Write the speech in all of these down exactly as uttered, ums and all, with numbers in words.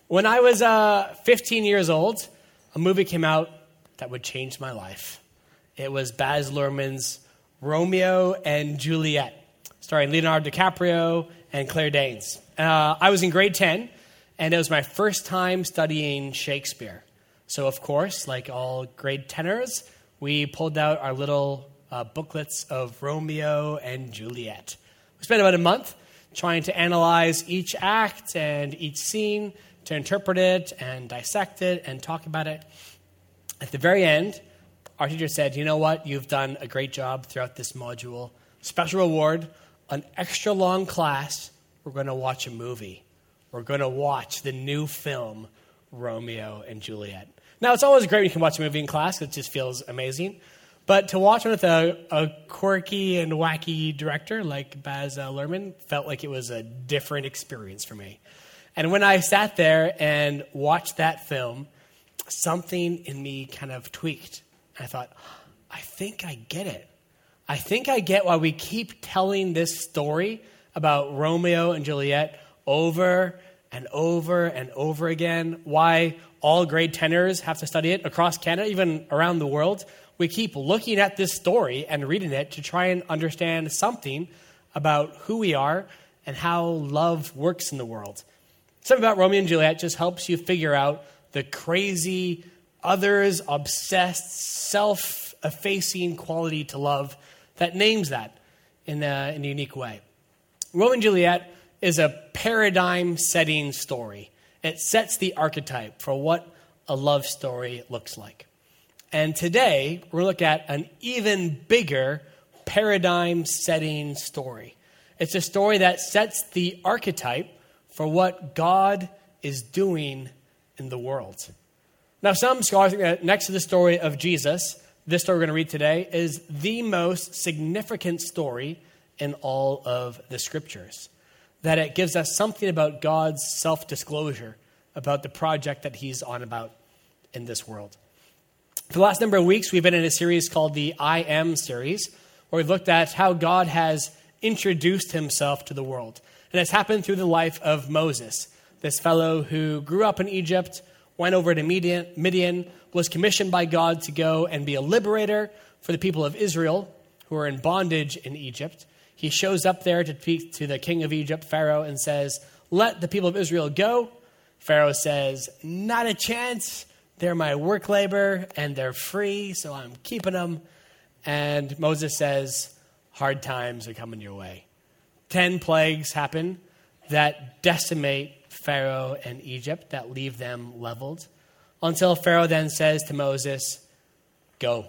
When I was uh, fifteen years old, a movie came out that would change my life. It was Baz Luhrmann's Romeo and Juliet, starring Leonardo DiCaprio and Claire Danes. Uh, I was in grade ten, and it was my first time studying Shakespeare. So, of course, like all grade teners, we pulled out our little uh, booklets of Romeo and Juliet. We spent about a month trying to analyze each act and each scene, to interpret it and dissect it and talk about it. At the very end, our teacher said, you know what, you've done a great job throughout this module. Special reward, an extra long class, we're going to watch a movie. We're going to watch the new film, Romeo and Juliet. Now, it's always great when you can watch a movie in class. It just feels amazing. But to watch it with a, a quirky and wacky director like Baz uh, Luhrmann felt like it was a different experience for me. And when I sat there and watched that film, something in me kind of tweaked. And I thought, I think I get it. I think I get why we keep telling this story about Romeo and Juliet over and over and over again, why all grade teners have to study it across Canada, even around the world. We keep looking at this story and reading it to try and understand something about who we are and how love works in the world. Something about Romeo and Juliet just helps you figure out the crazy, others-obsessed, self-effacing quality to love that names that in a, in a unique way. Romeo and Juliet is a paradigm-setting story. It sets the archetype for what a love story looks like. And today, we're going to look at an even bigger paradigm-setting story. It's a story that sets the archetype for what God is doing in the world. Now, some scholars think that next to the story of Jesus, this story we're going to read today is the most significant story in all of the scriptures. That it gives us something about God's self-disclosure, about the project that he's on about in this world. For the last number of weeks, we've been in a series called the I Am series, where we've looked at how God has introduced himself to the world. And it's happened through the life of Moses, this fellow who grew up in Egypt, went over to Midian, Midian, was commissioned by God to go and be a liberator for the people of Israel who are in bondage in Egypt. He shows up there to speak to the king of Egypt, Pharaoh, and says, let the people of Israel go. Pharaoh says, not a chance. They're my work labor and they're free, so I'm keeping them. And Moses says, hard times are coming your way. Ten plagues happen that decimate Pharaoh and Egypt, that leave them leveled, until Pharaoh then says to Moses, go,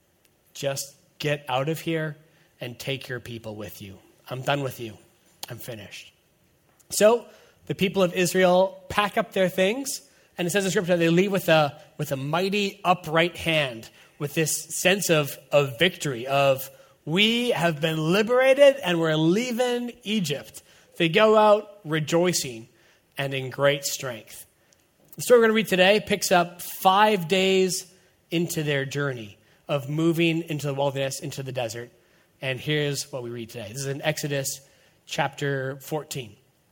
just get out of here and take your people with you. I'm done with you. I'm finished. So the people of Israel pack up their things, and it says in Scripture they leave with a, with a mighty upright hand, with this sense of, of victory, of we have been liberated and we're leaving Egypt. They go out rejoicing and in great strength. The story we're going to read today picks up five days into their journey of moving into the wilderness, into the desert. And here's what we read today. This is in Exodus chapter fourteen.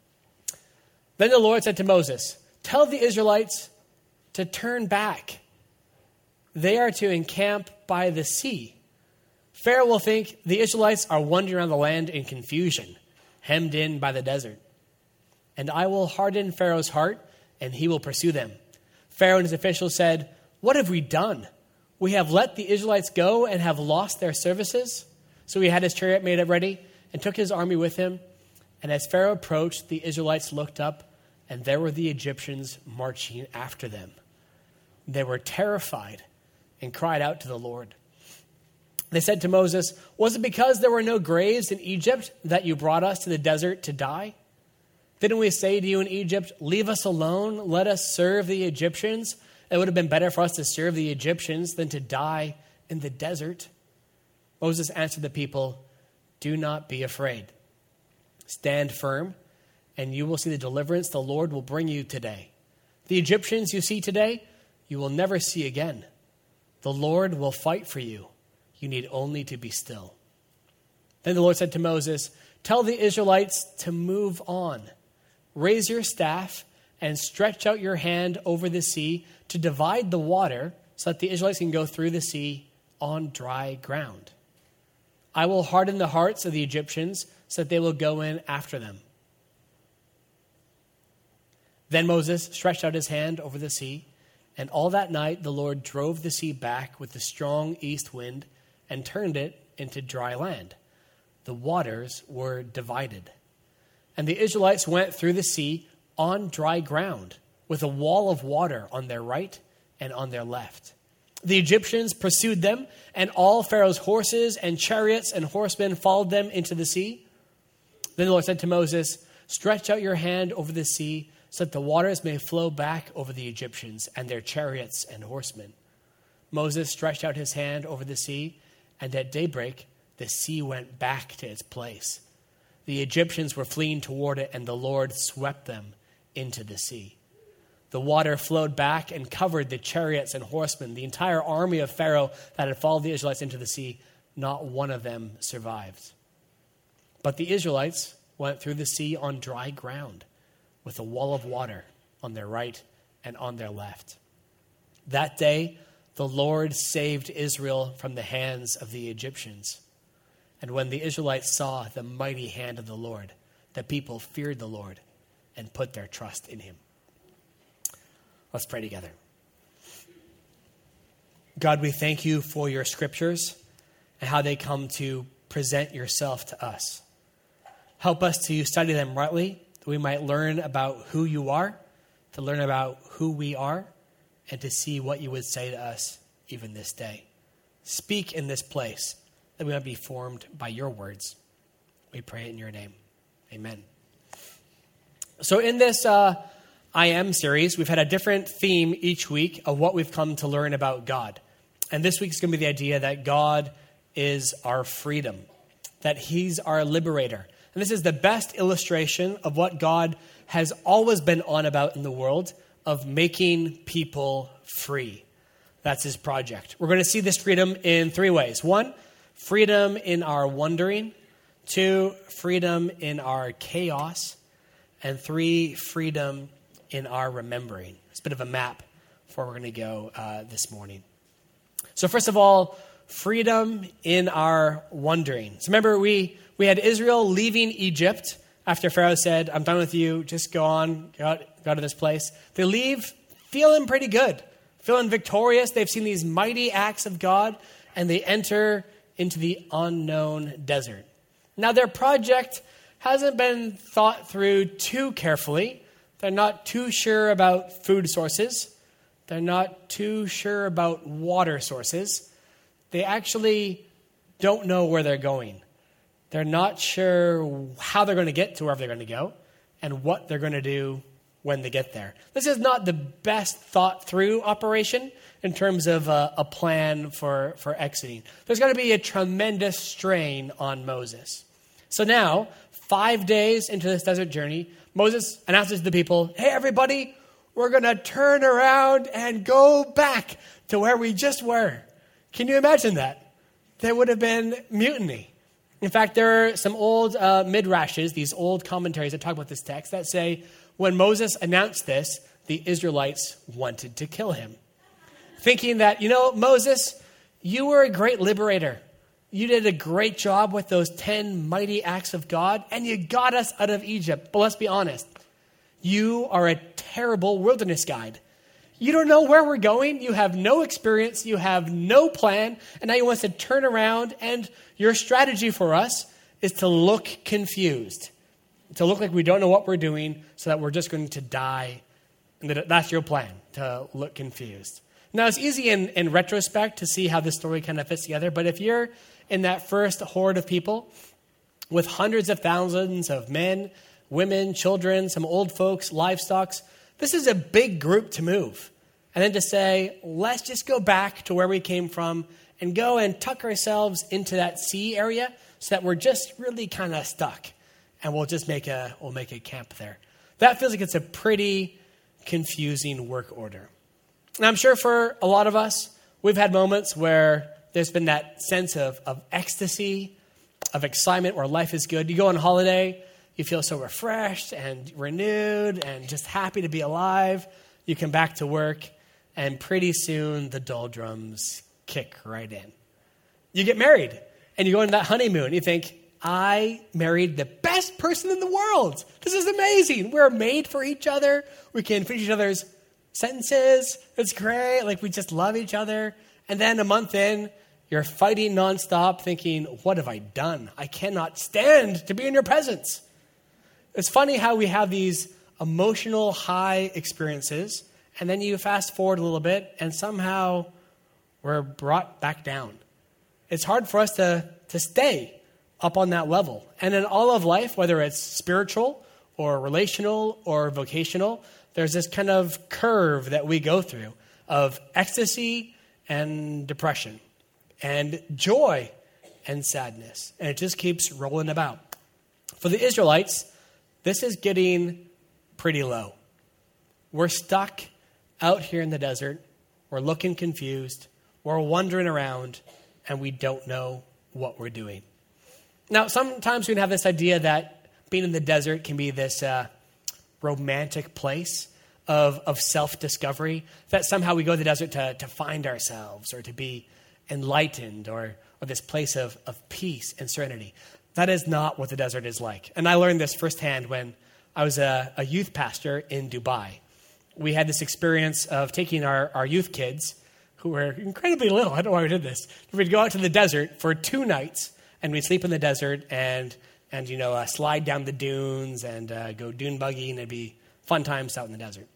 Then the Lord said to Moses, tell the Israelites to turn back. They are to encamp by the sea. Pharaoh will think the Israelites are wandering around the land in confusion, hemmed in by the desert. And I will harden Pharaoh's heart, and he will pursue them. Pharaoh and his officials said, what have we done? We have let the Israelites go and have lost their services. So he had his chariot made up ready and took his army with him. And as Pharaoh approached, the Israelites looked up, and there were the Egyptians marching after them. They were terrified and cried out to the Lord. They said to Moses, was it because there were no graves in Egypt that you brought us to the desert to die? Didn't we say to you in Egypt, leave us alone, let us serve the Egyptians? It would have been better for us to serve the Egyptians than to die in the desert. Moses answered the people, do not be afraid. Stand firm, and you will see the deliverance the Lord will bring you today. The Egyptians you see today, you will never see again. The Lord will fight for you. You need only to be still. Then the Lord said to Moses, tell the Israelites to move on. Raise your staff and stretch out your hand over the sea to divide the water so that the Israelites can go through the sea on dry ground. I will harden the hearts of the Egyptians so that they will go in after them. Then Moses stretched out his hand over the sea, and all that night the Lord drove the sea back with the strong east wind and turned it into dry land. The waters were divided. And the Israelites went through the sea on dry ground with a wall of water on their right and on their left. The Egyptians pursued them, and all Pharaoh's horses and chariots and horsemen followed them into the sea. Then the Lord said to Moses, stretch out your hand over the sea so that the waters may flow back over the Egyptians and their chariots and horsemen. Moses stretched out his hand over the sea, and at daybreak the sea went back to its place. The Egyptians were fleeing toward it, and the Lord swept them into the sea. The water flowed back and covered the chariots and horsemen, the entire army of Pharaoh that had followed the Israelites into the sea. Not one of them survived. But the Israelites went through the sea on dry ground with a wall of water on their right and on their left. That day, the Lord saved Israel from the hands of the Egyptians. And when the Israelites saw the mighty hand of the Lord, the people feared the Lord and put their trust in him. Let's pray together. God, we thank you for your scriptures and how they come to present yourself to us. Help us to study them rightly, that we might learn about who you are, to learn about who we are, and to see what you would say to us even this day. Speak in this place, that we might be formed by your words. We pray in your name. Amen. So in this uh, I Am series, we've had a different theme each week of what we've come to learn about God. And this week is going to be the idea that God is our freedom, that he's our liberator. And this is the best illustration of what God has always been on about in the world, of making people free. That's his project. We're going to see this freedom in three ways. One, freedom in our wondering. Two, freedom in our chaos. And three, freedom in our remembering. It's a bit of a map for where we're going to go uh, this morning. So first of all, freedom in our wondering. So remember, we, we had Israel leaving Egypt after Pharaoh said, I'm done with you, just go on, go out, go out of this place. They leave feeling pretty good, feeling victorious. They've seen these mighty acts of God, and they enter into the unknown desert. Now, their project hasn't been thought through too carefully. They're not too sure about food sources. They're not too sure about water sources. They actually don't know where they're going. They're not sure how they're going to get to wherever they're going to go and what they're going to do when they get there. This is not the best thought through operation in terms of a, a plan for, for exiting. There's going to be a tremendous strain on Moses. So now, five days into this desert journey, Moses announces to the people, hey, everybody, we're going to turn around and go back to where we just were. Can you imagine that? There would have been mutiny. In fact, there are some old uh, midrashes, these old commentaries that talk about this text, that say when Moses announced this, the Israelites wanted to kill him. Thinking that, you know, Moses, you were a great liberator. You did a great job with those ten mighty acts of God, and you got us out of Egypt. But let's be honest, you are a terrible wilderness guide. You don't know where we're going. You have no experience. You have no plan. And now you want us to turn around, and your strategy for us is to look confused, to look like we don't know what we're doing so that we're just going to die. And that that's your plan, to look confused. Now, it's easy in, in retrospect to see how this story kind of fits together. But if you're in that first horde of people with hundreds of thousands of men, women, children, some old folks, livestock, this is a big group to move. And then to say, let's just go back to where we came from and go and tuck ourselves into that sea area so that we're just really kind of stuck. And we'll just make a, we'll make a camp there. That feels like it's a pretty confusing work order. And I'm sure for a lot of us, we've had moments where there's been that sense of, of ecstasy, of excitement, where life is good. You go on holiday, You feel so refreshed and renewed and just happy to be alive. You come back to work, and pretty soon the doldrums kick right in. You get married, and you go into that honeymoon. You think, I married the best person in the world. This is amazing. We're made for each other. We can finish each other's sentences. It's great. Like, we just love each other. And then a month in, you're fighting nonstop, thinking, what have I done? I cannot stand to be in your presence. It's funny how we have these emotional high experiences, and then you fast forward a little bit, and somehow we're brought back down. It's hard for us to, to stay up on that level. And in all of life, whether it's spiritual or relational or vocational, there's this kind of curve that we go through of ecstasy and depression and joy and sadness. And it just keeps rolling about. For the Israelites, this is getting pretty low. We're stuck out here in the desert. We're looking confused. We're wandering around, and we don't know what we're doing. Now, sometimes we can have this idea that being in the desert can be this uh, romantic place of, of self-discovery, that somehow we go to the desert to, to find ourselves or to be enlightened or, or this place of, of peace and serenity. That is not what the desert is like. And I learned this firsthand when I was a, a youth pastor in Dubai. We had this experience of taking our, our youth kids, who were incredibly little, I don't know why we did this, we'd go out to the desert for two nights, and we'd sleep in the desert and, and you know, uh, slide down the dunes and uh, go dune buggy, and it'd be fun times out in the desert.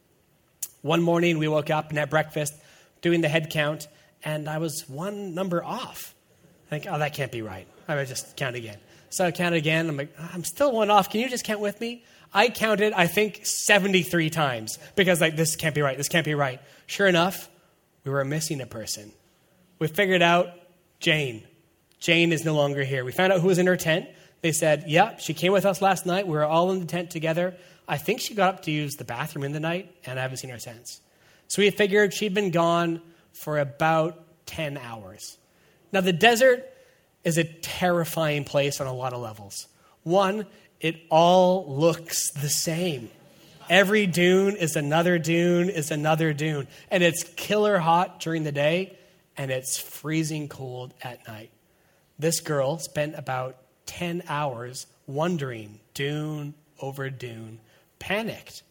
One morning, we woke up and had breakfast, doing the head count, and I was one number off. I think, oh, that can't be right. I would just count again. So I counted again. I'm like, I'm still one off. Can you just count with me? I counted, I think, seventy-three times because, like, this can't be right. This can't be right. Sure enough, we were missing a person. We figured out Jane. Jane is no longer here. We found out who was in her tent. They said, yeah, she came with us last night. We were all in the tent together. I think she got up to use the bathroom in the night, and I haven't seen her since. So we figured she'd been gone for about ten hours. Now, the desert is a terrifying place on a lot of levels. One, it all looks the same. Every dune is another dune is another dune. And it's killer hot during the day, and it's freezing cold at night. This girl spent about ten hours wandering dune over dune, panicked.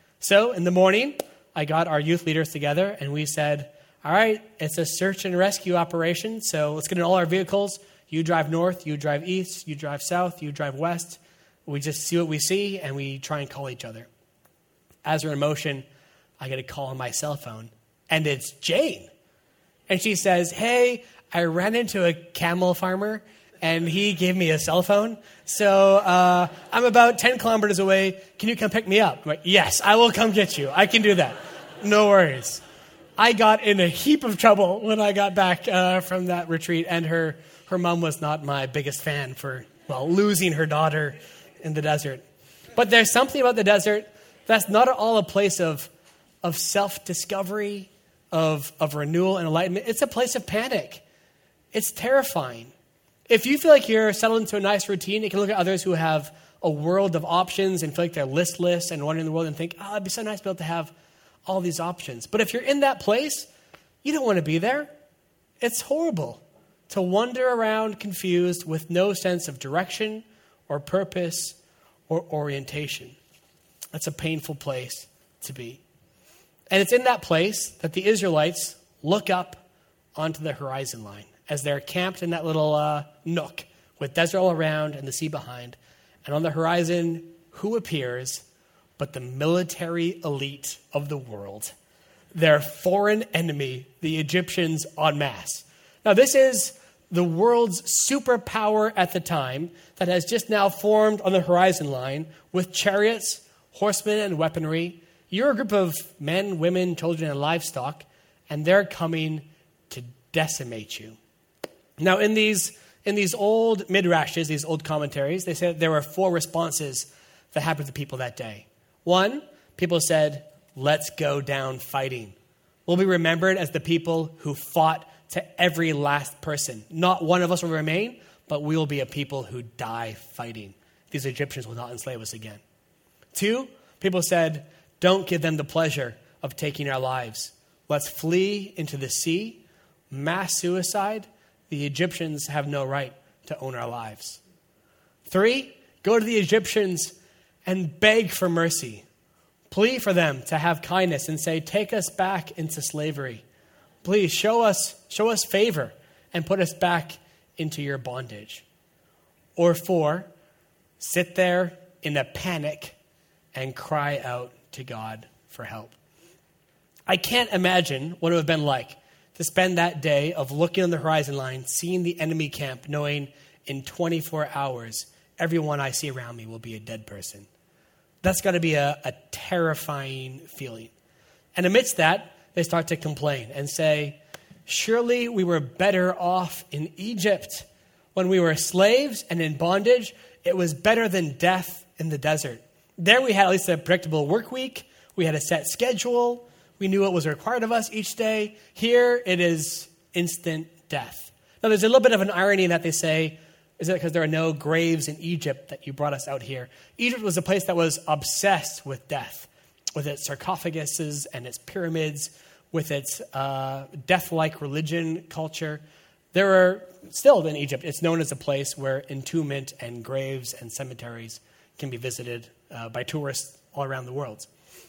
So in the morning, I got our youth leaders together, and we said, all right, it's a search and rescue operation, so let's get in all our vehicles. You drive north, you drive east, you drive south, you drive west. We just see what we see, and we try and call each other. As we're in motion, I get a call on my cell phone, and it's Jane. And she says, hey, I ran into a camel farmer, and he gave me a cell phone. So uh, I'm about ten kilometers away. Can you come pick me up? I'm like, yes, I will come get you. I can do that. No worries. I got in a heap of trouble when I got back uh, from that retreat, and her, her mom was not my biggest fan for, well, losing her daughter in the desert. But there's something about the desert that's not at all a place of, of self-discovery, of, of renewal and enlightenment. It's a place of panic. It's terrifying. If you feel like you're settled into a nice routine, you can look at others who have a world of options and feel like they're listless and wandering the world and think, oh, it'd be so nice to be able to have all these options. But if you're in that place, you don't want to be there. It's horrible to wander around confused with no sense of direction or purpose or orientation. That's a painful place to be. And it's in that place that the Israelites look up onto the horizon line as they're camped in that little uh, nook with desert all around and the sea behind. And on the horizon, who appears but the military elite of the world, their foreign enemy, the Egyptians en masse. Now, this is the world's superpower at the time that has just now formed on the horizon line with chariots, horsemen, and weaponry. You're a group of men, women, children, and livestock, and they're coming to decimate you. Now, in these in these old midrashes, these old commentaries, they said there were four responses that happened to people that day. One, people said, let's go down fighting. We'll be remembered as the people who fought to every last person. Not one of us will remain, but we will be a people who die fighting. these Egyptians will not enslave us again. Two, people said, don't give them the pleasure of taking our lives. Let's flee into the sea, mass suicide. The Egyptians have no right to own our lives. Three, go to the Egyptians and beg for mercy. Plea for them to have kindness and say, take us back into slavery. Please show us, show us favor and put us back into your bondage. Or four, sit there in a panic and cry out to God for help. I can't imagine what it would have been like to spend that day of looking on the horizon line, seeing the enemy camp, knowing in twenty-four hours, everyone I see around me will be a dead person. That's got to be a, a terrifying feeling. And amidst that, they start to complain and say, surely we were better off in Egypt. When we were slaves and in bondage, it was better than death in the desert. There we had at least a predictable work week. We had a set schedule. We knew what was required of us each day. Here it is instant death. Now there's a little bit of an irony in that they say, is it because there are no graves in Egypt that you brought us out here? Egypt was a place that was obsessed with death, with its sarcophaguses and its pyramids, with its uh, death-like religion culture. There are still in Egypt, it's known as a place where entombment and graves and cemeteries can be visited uh, by tourists all around the world.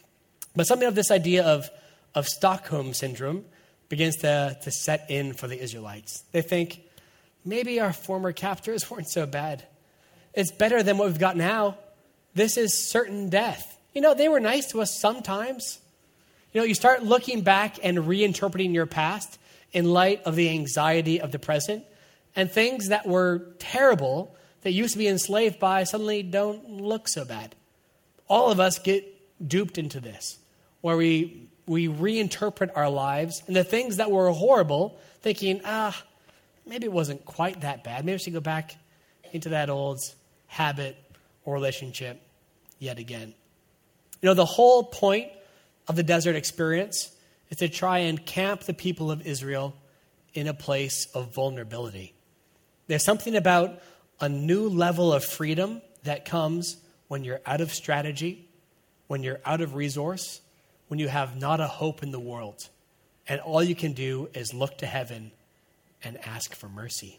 But something of this idea of, of Stockholm syndrome begins to, to set in for the Israelites. They think, maybe our former captors weren't so bad. It's better than what we've got now. This is certain death. You know, they were nice to us sometimes. You know, you start looking back and reinterpreting your past in light of the anxiety of the present, and things that were terrible that used to be enslaved by suddenly don't look so bad. All of us get duped into this, where we we reinterpret our lives and the things that were horrible, thinking, ah, maybe it wasn't quite that bad. Maybe I should go back into that old habit or relationship yet again. You know, the whole point of the desert experience is to try and camp the people of Israel in a place of vulnerability. There's something about a new level of freedom that comes when you're out of strategy, when you're out of resource, when you have not a hope in the world, and all you can do is look to heaven and ask for mercy.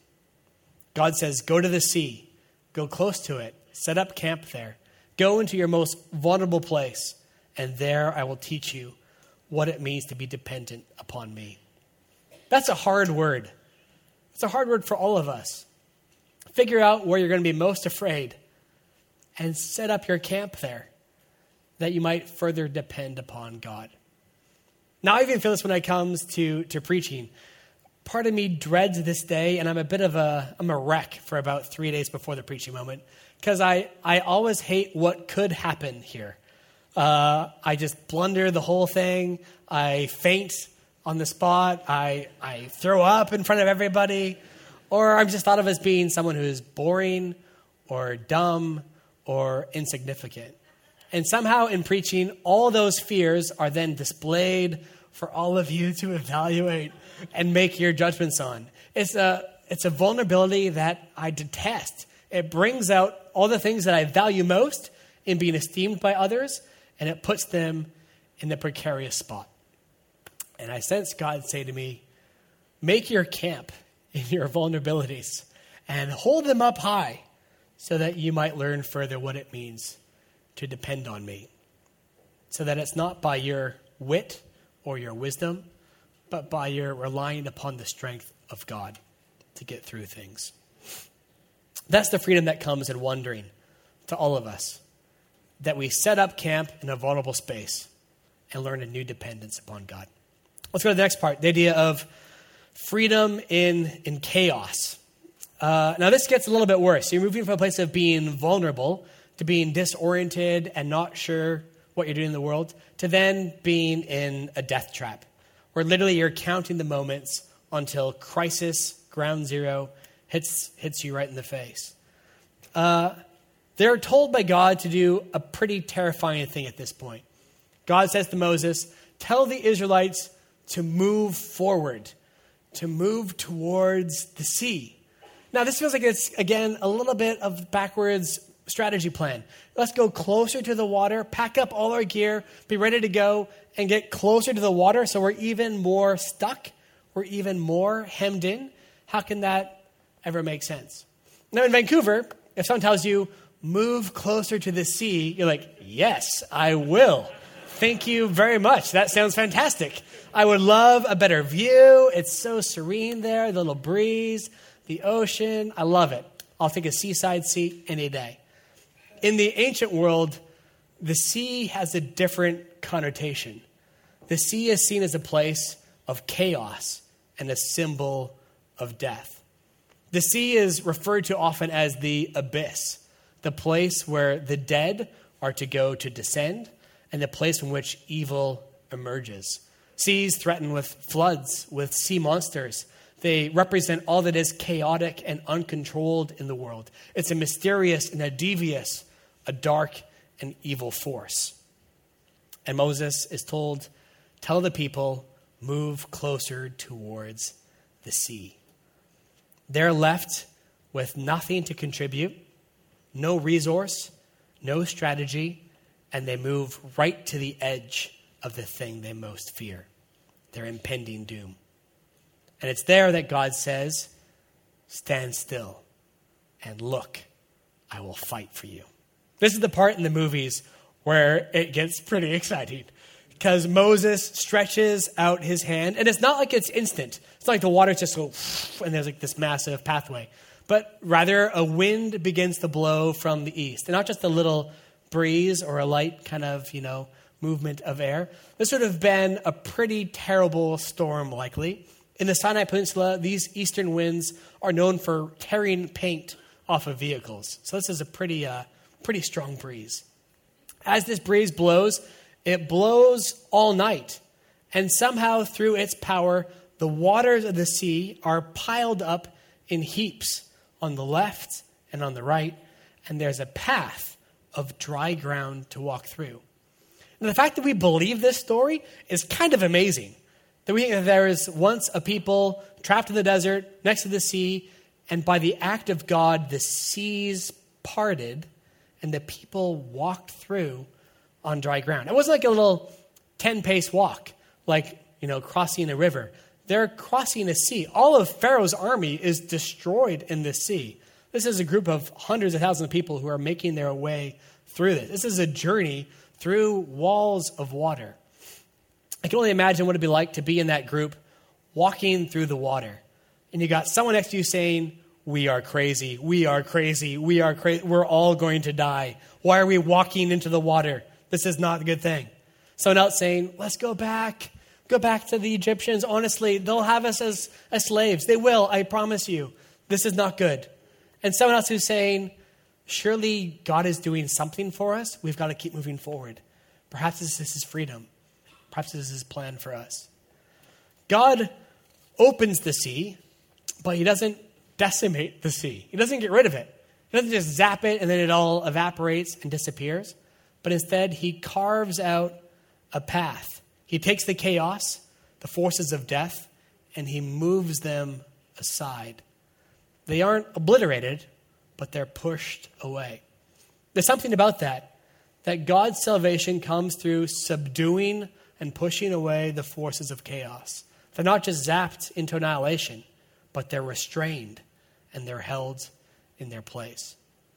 God says, go to the sea, go close to it, set up camp there, go into your most vulnerable place, and there I will teach you what it means to be dependent upon me. That's a hard word. It's a hard word for all of us. Figure out where you're going to be most afraid and set up your camp there that you might further depend upon God. Now, I even feel this when it comes to, to preaching. Part of me dreads this day, and I'm a bit of a, I'm a wreck for about three days before the preaching moment, because I, I always hate what could happen here. Uh, I just blunder the whole thing. I faint on the spot. I, I throw up in front of everybody. Or I'm just thought of as being someone who is boring or dumb or insignificant. And somehow in preaching, all those fears are then displayed for all of you to evaluate and make your judgments on. It's a, it's a vulnerability that I detest. It brings out all the things that I value most in being esteemed by others, and it puts them in the precarious spot. And I sense God say to me, make your camp in your vulnerabilities and hold them up high so that you might learn further what it means to depend on me. So that it's not by your wit or your wisdom, but by your relying upon the strength of God to get through things. That's the freedom that comes in wandering to all of us, that we set up camp in a vulnerable space and learn a new dependence upon God. Let's go to the next part, the idea of freedom in, in chaos. Uh, now, this gets a little bit worse. You're moving from a place of being vulnerable to being disoriented and not sure what you're doing in the world, to then being in a death trap, where literally you're counting the moments until crisis, ground zero, hits hits you right in the face. Uh, they're told by God to do a pretty terrifying thing at this point. God says to Moses, tell the Israelites to move forward, to move towards the sea. Now, this feels like it's, again, a little bit of backwards strategy plan. Let's go closer to the water, pack up all our gear, be ready to go, and get closer to the water so we're even more stuck, we're even more hemmed in. How can that ever make sense? Now in Vancouver, if someone tells you, move closer to the sea, you're like, yes, I will. Thank you very much. That sounds fantastic. I would love a better view. It's so serene there, the little breeze, the ocean. I love it. I'll take a seaside seat any day. In the ancient world, the sea has a different connotation. The sea is seen as a place of chaos and a symbol of death. The sea is referred to often as the abyss, the place where the dead are to go to descend, and the place from which evil emerges. Seas threaten with floods, with sea monsters. They represent all that is chaotic and uncontrolled in the world. It's a mysterious and a devious, a dark and evil force. And Moses is told, tell the people, move closer towards the sea. They're left with nothing to contribute, no resource, no strategy, and they move right to the edge of the thing they most fear, their impending doom. And it's there that God says, stand still and look, I will fight for you. This is the part in the movies where it gets pretty exciting because Moses stretches out his hand, and it's not like it's instant. It's not like the water just goes and there's like this massive pathway, but rather a wind begins to blow from the east, and not just a little breeze or a light kind of, you know, movement of air. This would have been a pretty terrible storm likely. In the Sinai Peninsula, these eastern winds are known for tearing paint off of vehicles. So this is a pretty, uh, pretty strong breeze. As this breeze blows, it blows all night. And somehow through its power, the waters of the sea are piled up in heaps on the left and on the right. And there's a path of dry ground to walk through. And the fact that we believe this story is kind of amazing. That we think that there is once a people trapped in the desert next to the sea, and by the act of God, the seas parted and the people walked through on dry ground. It wasn't like a little ten-pace walk, like, you know, crossing a river. They're crossing a sea. All of Pharaoh's army is destroyed in the sea. This is a group of hundreds of thousands of people who are making their way through this. This is a journey through walls of water. I can only imagine what it'd be like to be in that group walking through the water. And you got someone next to you saying, we are crazy, we are crazy, we are crazy, we're all going to die. Why are we walking into the water? This is not a good thing. Someone else saying, let's go back, go back to the Egyptians. Honestly, they'll have us as, as slaves. They will, I promise you. This is not good. And someone else who's saying, surely God is doing something for us. We've got to keep moving forward. Perhaps this is his freedom. Perhaps this is his plan for us. God opens the sea, but he doesn't decimate the sea. He doesn't get rid of it. He doesn't just zap it and then it all evaporates and disappears. But instead, he carves out a path. He takes the chaos, the forces of death, and he moves them aside. They aren't obliterated, but they're pushed away. There's something about that, that God's salvation comes through subduing and pushing away the forces of chaos. They're not just zapped into annihilation, but they're restrained and they're held in their place.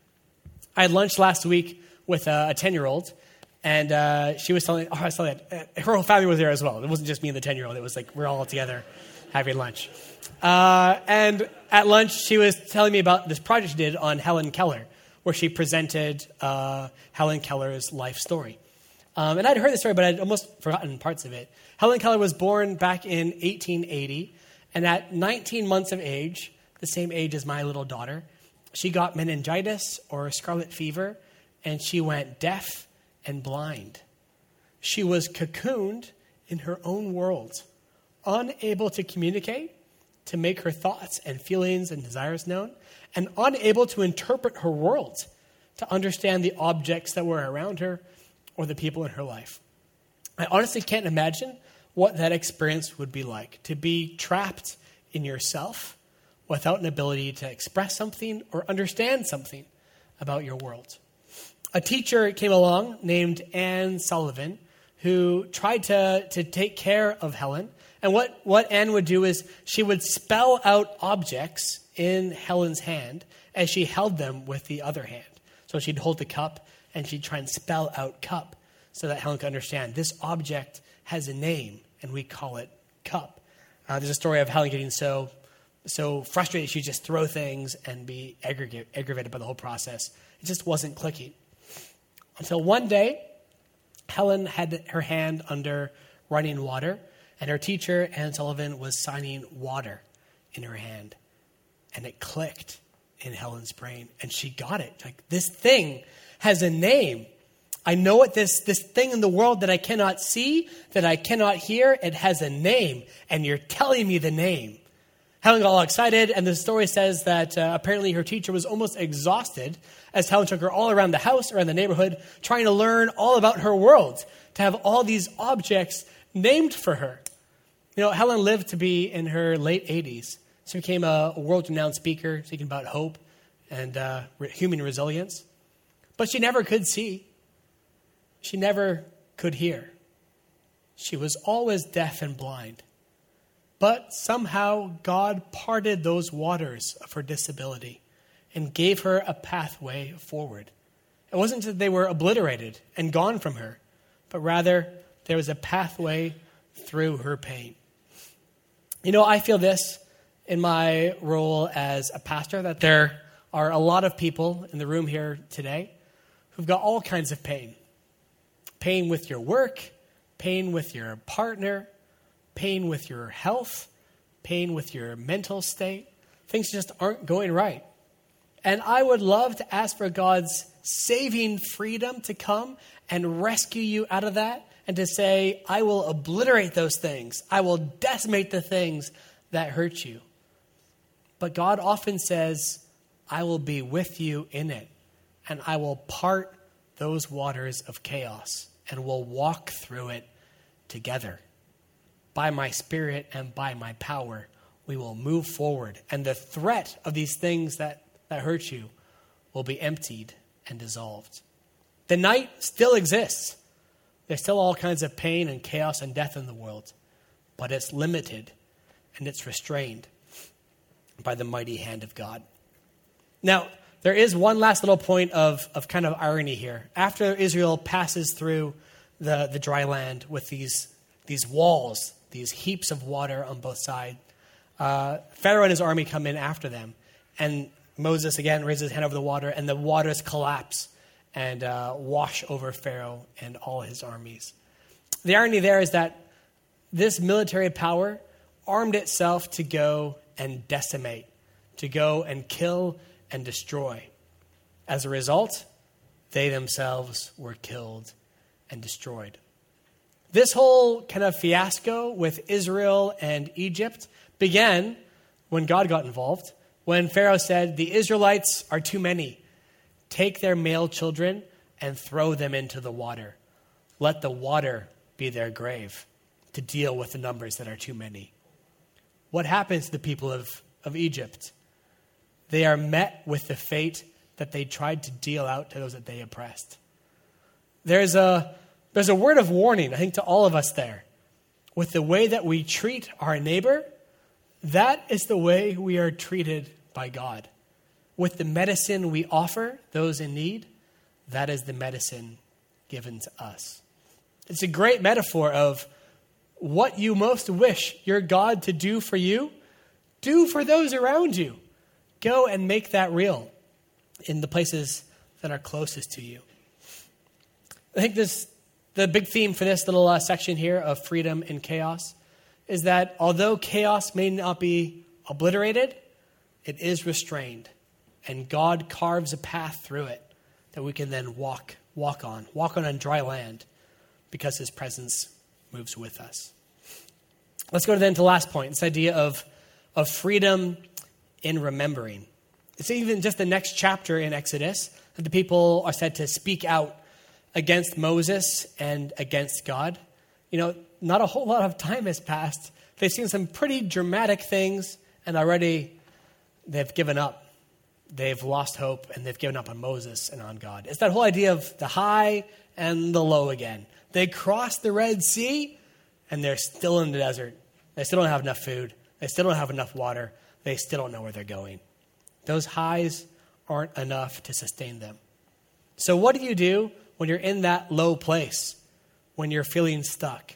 I had lunch last week with a ten-year-old, and uh, she was telling, oh, I was telling that her whole family was there as well. It wasn't just me and the ten-year-old. It was like we're all together having lunch. Uh, and at lunch, she was telling me about this project she did on Helen Keller, where she presented uh, Helen Keller's life story. Um, and I'd heard the story, but I'd almost forgotten parts of it. Helen Keller was born back in eighteen eighty, and at nineteen months of age, the same age as my little daughter, she got meningitis or scarlet fever, and she went deaf and blind. She was cocooned in her own world, unable to communicate, to make her thoughts and feelings and desires known, and unable to interpret her world, to understand the objects that were around her or the people in her life. I honestly can't imagine what that experience would be like, to be trapped in yourself without an ability to express something or understand something. about your world. A teacher came along named Anne Sullivan who tried to, to take care of Helen. And what, what Anne would do is she would spell out objects in Helen's hand as she held them with the other hand. So she'd hold the cup and she'd try and spell out cup so that Helen could understand this object has a name and we call it cup. Uh, there's a story of Helen getting so so frustrated she'd just throw things and be aggregate, aggravated by the whole process. It just wasn't clicking. Until one day, Helen had her hand under running water, and her teacher, Anne Sullivan, was signing water in her hand. And it clicked in Helen's brain, and she got it. Like, this thing has a name. I know it, this, this thing in the world that I cannot see, that I cannot hear, it has a name, and you're telling me the name. Helen got all excited, and the story says that uh, apparently her teacher was almost exhausted as Helen took her all around the house, around the neighborhood, trying to learn all about her world, to have all these objects named for her. You know, Helen lived to be in her late eighties. She became a, a world-renowned speaker, speaking about hope and uh, re- human resilience. But she never could see. She never could hear. She was always deaf and blind. But somehow God parted those waters of her disability and gave her a pathway forward. It wasn't that they were obliterated and gone from her, but rather there was a pathway through her pain. You know, I feel this in my role as a pastor, that there are a lot of people in the room here today who've got all kinds of pain. Pain with your work, pain with your partner, pain with your health, pain with your mental state. Things just aren't going right. And I would love to ask for God's saving freedom to come and rescue you out of that, and to say, I will obliterate those things. I will decimate the things that hurt you. But God often says, I will be with you in it, and I will part those waters of chaos, and we'll walk through it together. By my Spirit and by my power, we will move forward. And the threat of these things that, that hurt you will be emptied and dissolved. The night still exists. There's still all kinds of pain and chaos and death in the world. But it's limited and it's restrained by the mighty hand of God. Now, there is one last little point of, of kind of irony here. After Israel passes through the, the dry land with these, these walls, these heaps of water on both sides, uh, Pharaoh and his army come in after them. And Moses, again, raises his hand over the water, and the waters collapse and uh, wash over Pharaoh and all his armies. The irony there is that this military power armed itself to go and decimate, to go and kill and destroy. As a result, they themselves were killed and destroyed. This whole kind of fiasco with Israel and Egypt began when God got involved, when Pharaoh said, the Israelites are too many. Take their male children and throw them into the water. Let the water be their grave to deal with the numbers that are too many. What happens to the people of, of Egypt? They are met with the fate that they tried to deal out to those that they oppressed. There's a, there's a word of warning, I think, to all of us there. With the way that we treat our neighbor, that is the way we are treated by God. With the medicine we offer those in need, that is the medicine given to us. It's a great metaphor of what you most wish your God to do for you, do for those around you. Go and make that real in the places that are closest to you. I think this, the big theme for this little uh, section here of freedom in chaos is that although chaos may not be obliterated, it is restrained. And God carves a path through it that we can then walk, walk on, walk on on dry land because his presence moves with us. Let's go to then to the last point, this idea of, of freedom in remembering. It's even just the next chapter in Exodus that the people are said to speak out against Moses and against God. You know, not a whole lot of time has passed. They've seen some pretty dramatic things, and already they've given up. they've lost hope and they've given up on Moses and on God. It's that whole idea of the high and the low again. They cross the Red Sea and they're still in the desert. They still don't have enough food. They still don't have enough water. They still don't know where they're going. Those highs aren't enough to sustain them. So what do you do when you're in that low place, when you're feeling stuck?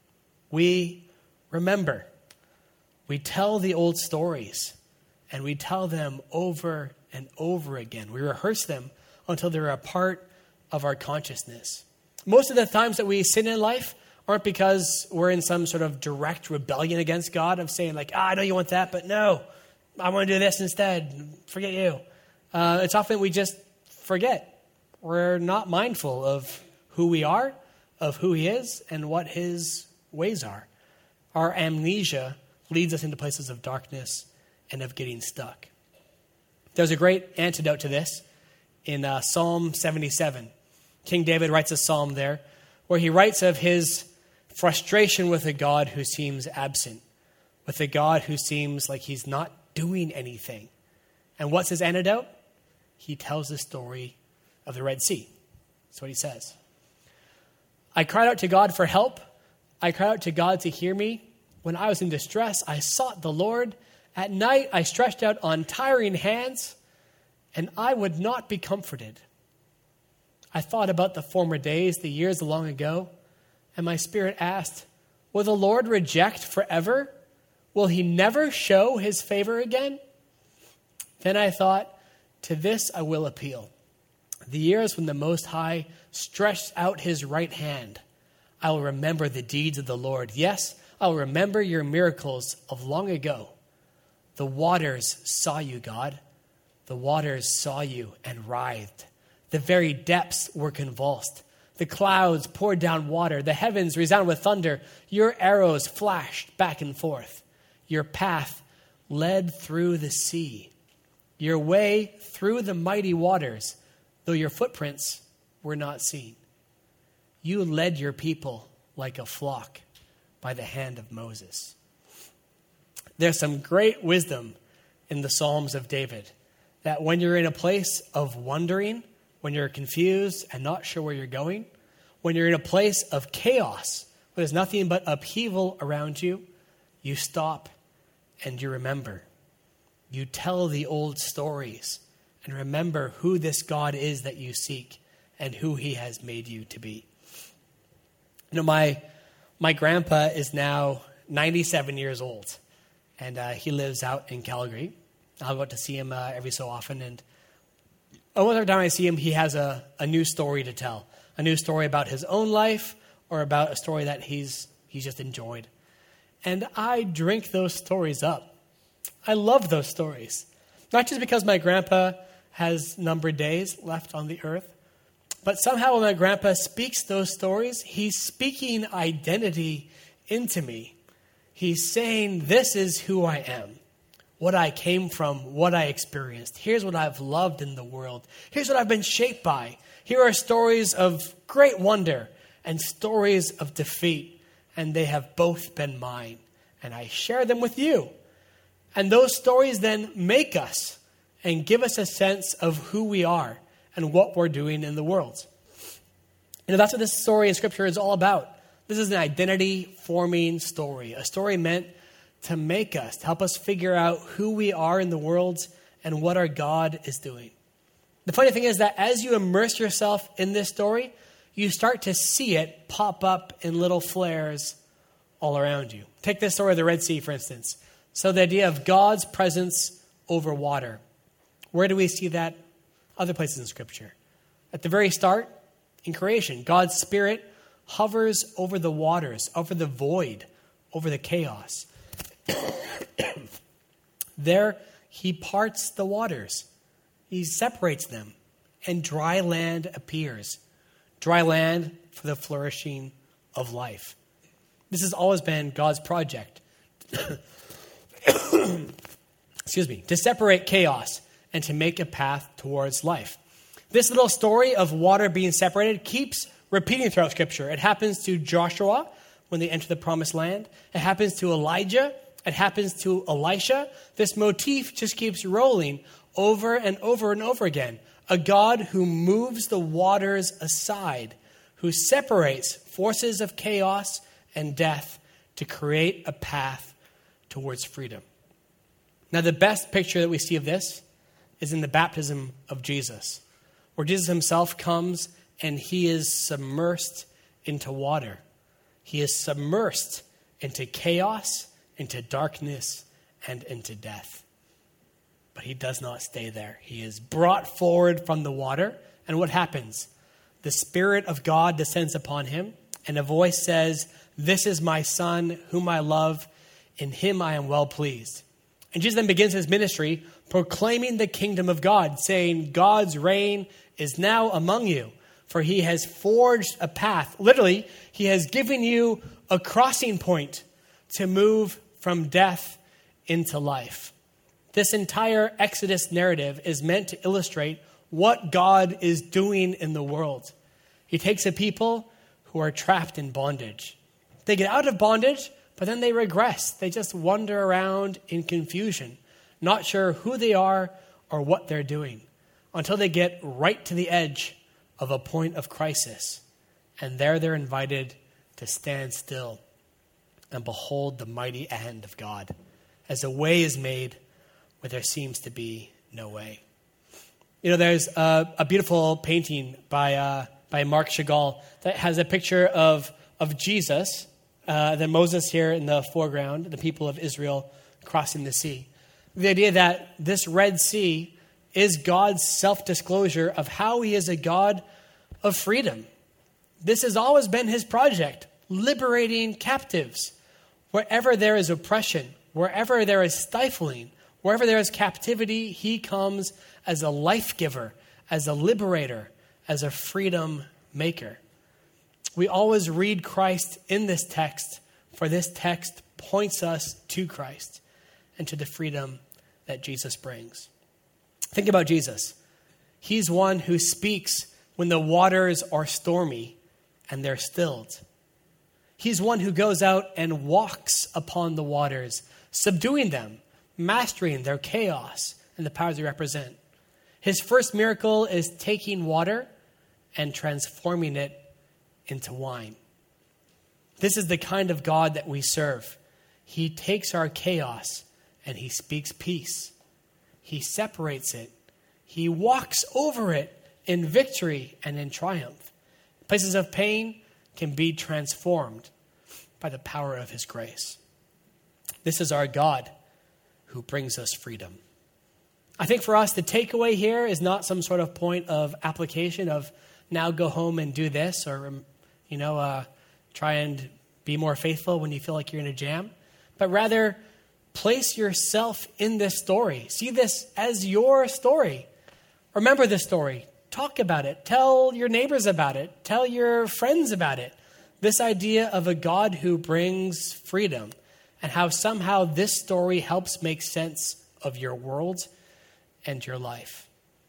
We remember. We tell the old stories, and we tell them over and over again. We rehearse them until they're a part of our consciousness. Most of the times that we sin in life aren't because we're in some sort of direct rebellion against God of saying like, ah, I know you want that, but no, I want to do this instead. Forget you. Uh, it's often we just forget. We're not mindful of who we are, of who he is, and what his ways are. Our amnesia leads us into places of darkness and of getting stuck. There's a great antidote to this in uh, Psalm seventy-seven. King David writes a psalm there where he writes of his frustration with a God who seems absent, with a God who seems like he's not doing anything. And what's his antidote? He tells the story of the Red Sea. That's what he says. I cried out to God for help. I cried out to God to hear me. When I was in distress, I sought the Lord. At night, I stretched out untiring hands, and I would not be comforted. I thought about the former days, the years long ago, and my spirit asked, will the Lord reject forever? Will he never show his favor again? Then I thought, to this I will appeal. The years when the Most High stretched out his right hand, I will remember the deeds of the Lord. Yes, I will remember your miracles of long ago. The waters saw you, God. The waters saw you and writhed. The very depths were convulsed. The clouds poured down water. The heavens resounded with thunder. Your arrows flashed back and forth. Your path led through the sea. Your way through the mighty waters, though your footprints were not seen. You led your people like a flock by the hand of Moses. There's some great wisdom in the Psalms of David, that when you're in a place of wondering, when you're confused and not sure where you're going, when you're in a place of chaos, where there's nothing but upheaval around you, you stop and you remember. You tell the old stories and remember who this God is that you seek and who he has made you to be. You know, my my grandpa is now ninety-seven years old, and uh, he lives out in Calgary. I'll go out to see him uh, every so often, and almost every time I see him, he has a, a new story to tell, a new story about his own life or about a story that he's he's just enjoyed. And I drink those stories up. I love those stories, not just because my grandpa has numbered days left on the earth, but somehow when my grandpa speaks those stories, he's speaking identity into me. He's saying, this is who I am, what I came from, what I experienced. Here's what I've loved in the world. Here's what I've been shaped by. Here are stories of great wonder and stories of defeat, and they have both been mine, and I share them with you. And those stories then make us and give us a sense of who we are and what we're doing in the world. You know, that's what this story in Scripture is all about. This is an identity-forming story, a story meant to make us, to help us figure out who we are in the world and what our God is doing. The funny thing is that as you immerse yourself in this story, you start to see it pop up in little flares all around you. Take this story of the Red Sea, for instance. So the idea of God's presence over water. Where do we see that? Other places in Scripture. At the very start, in creation, God's Spirit hovers over the waters, over the void, over the chaos. There, he parts the waters. He separates them, and dry land appears. Dry land for the flourishing of life. This has always been God's project. Excuse me, to separate chaos and to make a path towards life. This little story of water being separated keeps repeating throughout Scripture. It happens to Joshua when they enter the promised land. It happens to Elijah. It happens to Elisha. This motif just keeps rolling over and over and over again. A God who moves the waters aside, who separates forces of chaos and death to create a path towards freedom. Now, the best picture that we see of this is in the baptism of Jesus, where Jesus himself comes and he is submersed into water. He is submersed into chaos, into darkness, and into death. But he does not stay there. He is brought forward from the water. And what happens? The Spirit of God descends upon him, and a voice says, "This is my Son, whom I love. In him I am well pleased." And Jesus then begins his ministry proclaiming the kingdom of God, saying, God's reign is now among you, for he has forged a path. Literally, he has given you a crossing point to move from death into life. This entire Exodus narrative is meant to illustrate what God is doing in the world. He takes a people who are trapped in bondage. They get out of bondage, but then they regress. They just wander around in confusion, not sure who they are or what they're doing, until they get right to the edge of a point of crisis. And there they're invited to stand still and behold the mighty hand of God as a way is made where there seems to be no way. You know, there's a, a beautiful painting by uh, by Marc Chagall that has a picture of, of Jesus, uh, then Moses here in the foreground, the people of Israel crossing the sea. The idea that this Red Sea is God's self-disclosure of how he is a God of freedom. This has always been his project, liberating captives. Wherever there is oppression, wherever there is stifling, wherever there is captivity, he comes as a life giver, as a liberator, as a freedom maker. We always read Christ in this text, for this text points us to Christ and to the freedom that Jesus brings. Think about Jesus. He's one who speaks when the waters are stormy and they're stilled. He's one who goes out and walks upon the waters, subduing them, mastering their chaos and the powers they represent. His first miracle is taking water and transforming it into wine. This is the kind of God that we serve. He takes our chaos and he speaks peace. He separates it. He walks over it in victory and in triumph. Places of pain can be transformed by the power of his grace. This is our God who brings us freedom. I think for us, the takeaway here is not some sort of point of application of now go home and do this, or, you know, uh, try and be more faithful when you feel like you're in a jam, but rather place yourself in this story. See this as your story. Remember this story. Talk about it. Tell your neighbors about it. Tell your friends about it. This idea of a God who brings freedom and how somehow this story helps make sense of your world and your life.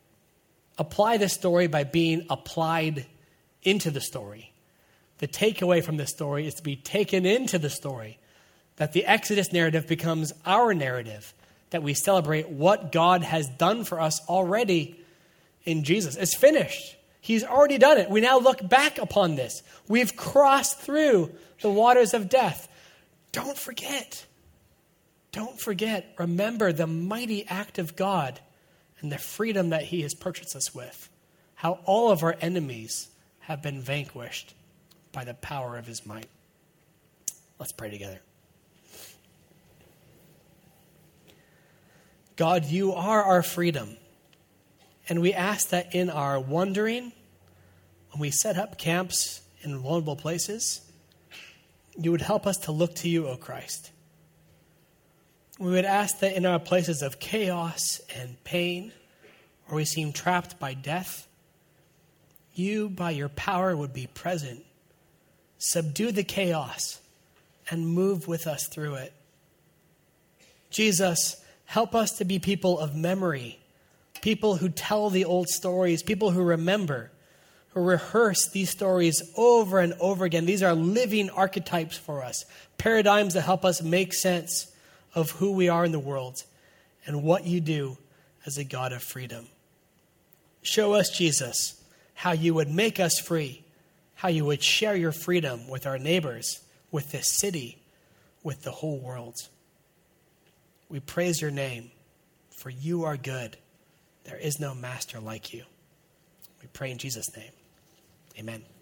Apply this story by being applied into the story. The takeaway from this story is to be taken into the story, that the Exodus narrative becomes our narrative, that we celebrate what God has done for us already in Jesus. It's finished. He's already done it. We now look back upon this. We've crossed through the waters of death. Don't forget. Don't forget. Remember the mighty act of God and the freedom that he has purchased us with. How all of our enemies have been vanquished by the power of his might. Let's pray together. God, you are our freedom. And we ask that in our wandering, when we set up camps in vulnerable places, you would help us to look to you, O Christ. We would ask that in our places of chaos and pain, where we seem trapped by death, you, by your power, would be present. Subdue the chaos and move with us through it. Jesus, help us to be people of memory, people who tell the old stories, people who remember, who rehearse these stories over and over again. These are living archetypes for us, paradigms that help us make sense of who we are in the world and what you do as a God of freedom. Show us, Jesus, how you would make us free, how you would share your freedom with our neighbors, with this city, with the whole world. We praise your name, for you are good. There is no master like you. We pray in Jesus' name. Amen.